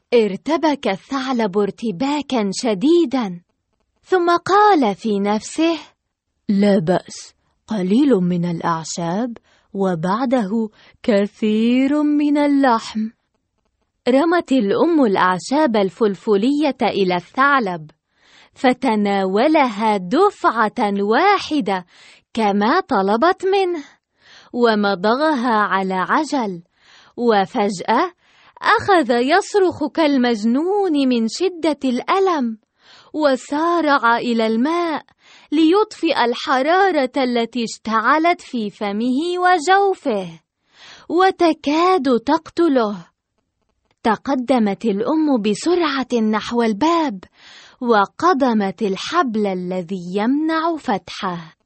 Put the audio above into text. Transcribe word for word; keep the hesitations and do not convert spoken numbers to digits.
ارتبك الثعلب ارتباكا شديدا، ثم قال في نفسه: لا بأس، قليل من الأعشاب وبعده كثير من اللحم. رمت الأم الأعشاب الفلفلية إلى الثعلب، فتناولها دفعة واحدة كما طلبت منه، ومضغها على عجل، وفجأة أخذ يصرخ كالمجنون من شدة الألم، وسارع إلى الماء ليطفئ الحرارة التي اشتعلت في فمه وجوفه وتكاد تقتله. تقدمت الأم بسرعة نحو الباب، وقضمت الحبل الذي يمنع فتحه.